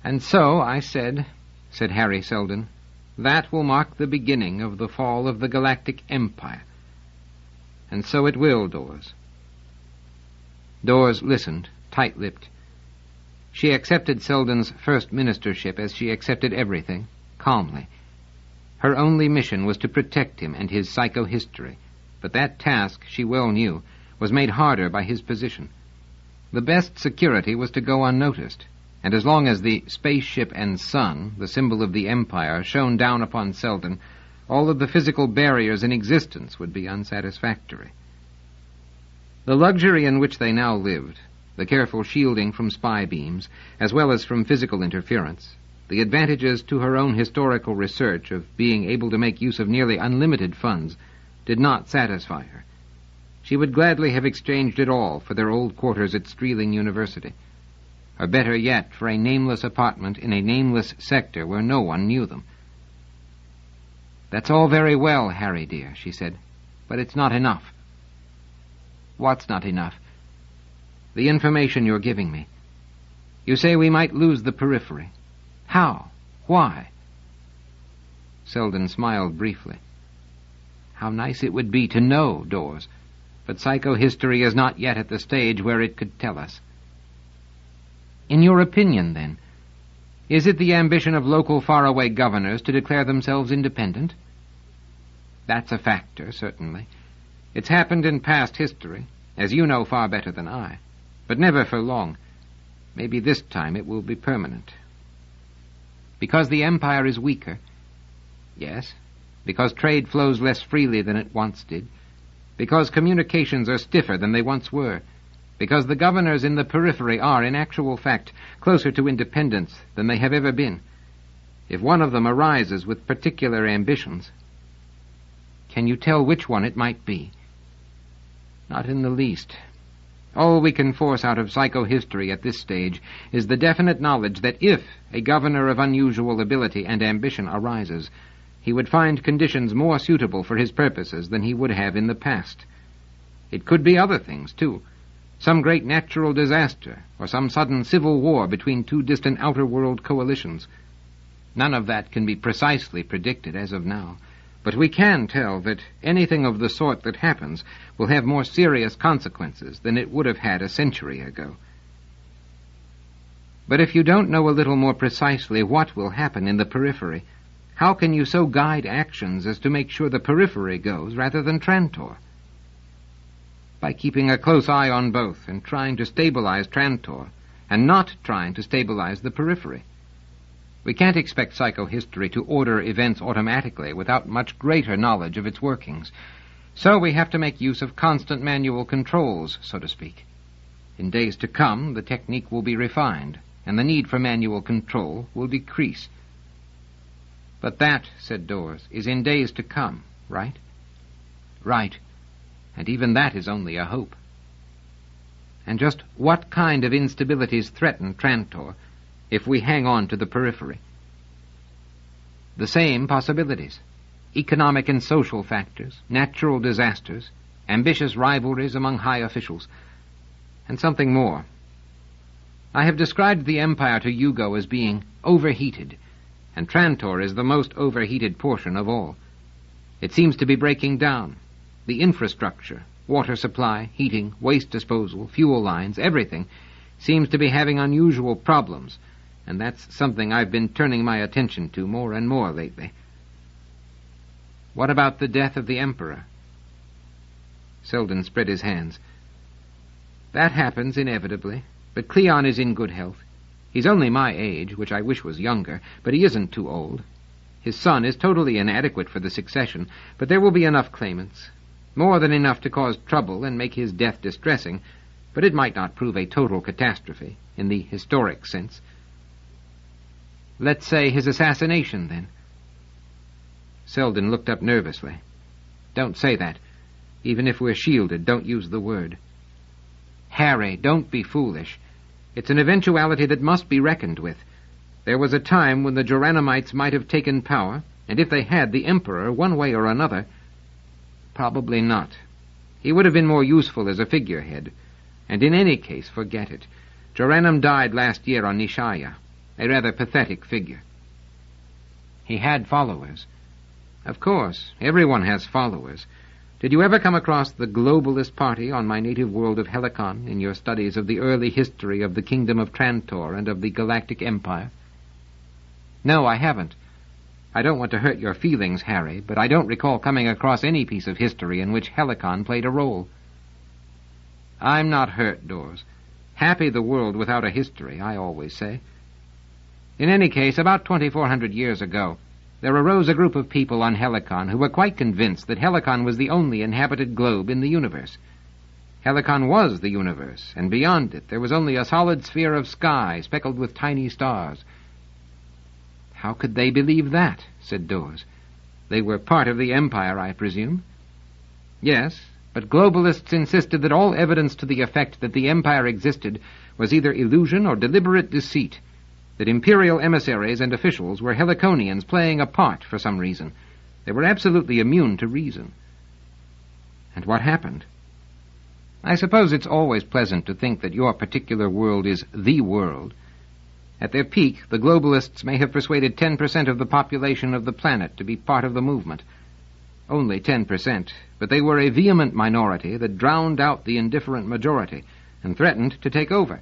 "And so, I said Harry Selden, that will mark the beginning of the fall of the Galactic Empire. And so it will, Dawes." Dawes listened, tight-lipped. She accepted Selden's first ministership as she accepted everything, calmly. Her only mission was to protect him and his psychohistory, but that task, she well knew, was made harder by his position. The best security was to go unnoticed, and as long as the spaceship and sun, the symbol of the Empire, shone down upon Selden, all of the physical barriers in existence would be unsatisfactory. The luxury in which they now lived, the careful shielding from spy beams, as well as from physical interference, the advantages to her own historical research of being able to make use of nearly unlimited funds, did not satisfy her. She would gladly have exchanged it all for their old quarters at Streeling University, or better yet, for a nameless apartment in a nameless sector where no one knew them. "That's all very well, Harry dear," she said, "but it's not enough." "What's not enough?" "The information you're giving me. You say we might lose the periphery. How? Why?" Selden smiled briefly. "How nice it would be to know, Dawes, but psychohistory is not yet at the stage where it could tell us." "In your opinion, then, is it the ambition of local faraway governors to declare themselves independent?" "That's a factor, certainly. It's happened in past history, as you know far better than I, but never for long. Maybe this time it will be permanent." "Because the Empire is weaker?" "Yes. Because trade flows less freely than it once did. Because communications are stiffer than they once were. Because the governors in the periphery are, in actual fact, closer to independence than they have ever been. If one of them arises with particular ambitions—" "Can you tell which one it might be?" "Not in the least. All we can force out of psychohistory at this stage is the definite knowledge that if a governor of unusual ability and ambition arises, he would find conditions more suitable for his purposes than he would have in the past. It could be other things, too. Some great natural disaster, or some sudden civil war between two distant outer-world coalitions. None of that can be precisely predicted as of now, but we can tell that anything of the sort that happens will have more serious consequences than it would have had a century ago. But if you don't know a little more precisely what will happen in the periphery, how can you so guide actions as to make sure the periphery goes rather than Trantor? By keeping a close eye on both and trying to stabilize Trantor, and not trying to stabilize the periphery. We can't expect psychohistory to order events automatically without much greater knowledge of its workings. So we have to make use of constant manual controls, so to speak. In days to come, the technique will be refined, and the need for manual control will decrease. "But that," said Dawes, "is in days to come, right?" "Right. And even that is only a hope." "And just what kind of instabilities threaten Trantor if we hang on to the periphery?" "The same possibilities. Economic and social factors, natural disasters, ambitious rivalries among high officials, and something more. I have described the Empire to Hugo as being overheated, and Trantor is the most overheated portion of all. It seems to be breaking down. The infrastructure, water supply, heating, waste disposal, fuel lines, everything seems to be having unusual problems, and that's something I've been turning my attention to more and more lately." "What about the death of the Emperor?" Selden spread his hands. "That happens inevitably, but Cleon is in good health. He's only my age, which I wish was younger, but he isn't too old. His son is totally inadequate for the succession, but there will be enough claimants. More than enough to cause trouble and make his death distressing, but it might not prove a total catastrophe, in the historic sense." "Let's say his assassination, then." Selden looked up nervously. "Don't say that. Even if we're shielded, don't use the word." "Harry, don't be foolish. It's an eventuality that must be reckoned with. There was a time when the Geranimites might have taken power, and if they had, the Emperor, one way or another—" "Probably not. He would have been more useful as a figurehead. And in any case, forget it. Geranum died last year on Nishaya. a rather pathetic figure. He had followers. Of course, everyone has followers. Did you ever come across the Globalist Party on my native world of Helicon in your studies of the early history of the Kingdom of Trantor and of the Galactic Empire? No, I haven't. I don't want to hurt your feelings, Harry, but I don't recall coming across any piece of history in which Helicon played a role. I'm not hurt, Dawes. Happy the world without a history, I always say. In any case, about 2,400 years ago, there arose a group of people on Helicon who were quite convinced that Helicon was the only inhabited globe in the universe. Helicon was the universe, and beyond it there was only a solid sphere of sky speckled with tiny stars. How could they believe that? Said Dawes. They were part of the Empire, I presume. Yes, but globalists insisted that all evidence to the effect that the Empire existed was either illusion or deliberate deceit, that imperial emissaries and officials were Heliconians playing a part for some reason. They were absolutely immune to reason. And what happened? I suppose it's always pleasant to think that your particular world is the world. At their peak, the globalists may have persuaded 10% of the population of the planet to be part of the movement. Only 10%, but they were a vehement minority that drowned out the indifferent majority and threatened to take over.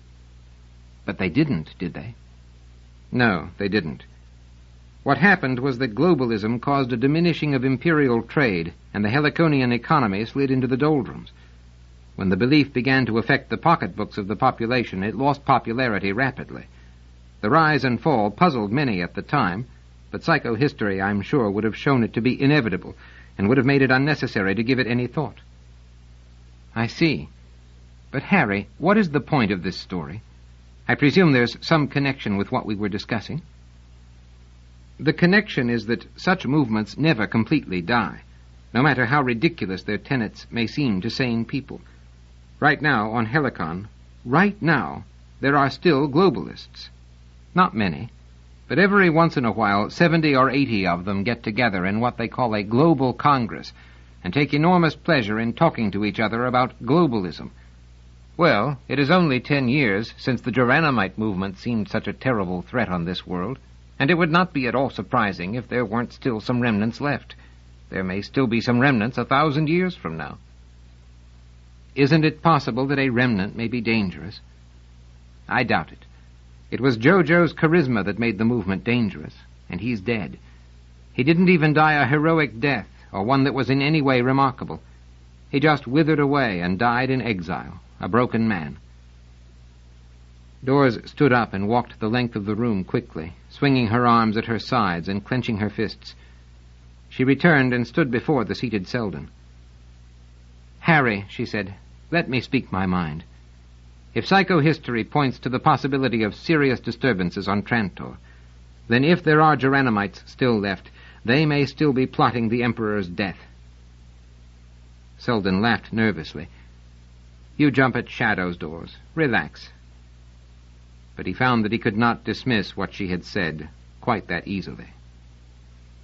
But they didn't, did they? No, they didn't. What happened was that globalism caused a diminishing of imperial trade, and the Heliconian economy slid into the doldrums. When the belief began to affect the pocketbooks of the population, it lost popularity rapidly. The rise and fall puzzled many at the time, but psychohistory, I'm sure, would have shown it to be inevitable, and would have made it unnecessary to give it any thought. I see. But, Harry, what is the point of this story? I presume there's some connection with what we were discussing. The connection is that such movements never completely die, no matter how ridiculous their tenets may seem to sane people. Right now, on Helicon, there are still globalists. Not many, but every once in a while 70 or 80 of them get together in what they call a global congress and take enormous pleasure in talking to each other about globalism. Well, it is only 10 years since the Geranimite movement seemed such a terrible threat on this world, and it would not be at all surprising if there weren't still some remnants left. There may still be some remnants 1,000 years from now. Isn't it possible that a remnant may be dangerous? I doubt it. It was Jojo's charisma that made the movement dangerous, and he's dead. He didn't even die a heroic death, or one that was in any way remarkable. He just withered away and died in exile, a broken man. Dawes stood up and walked the length of the room quickly, swinging her arms at her sides and clenching her fists. She returned and stood before the seated Selden. "Harry," she said, "let me speak my mind. If psychohistory points to the possibility of serious disturbances on Trantor, then if there are Geranimites still left, they may still be plotting the Emperor's death." Selden laughed nervously. "You jump at shadows, Dawes. Relax." But he found that he could not dismiss what she had said quite that easily.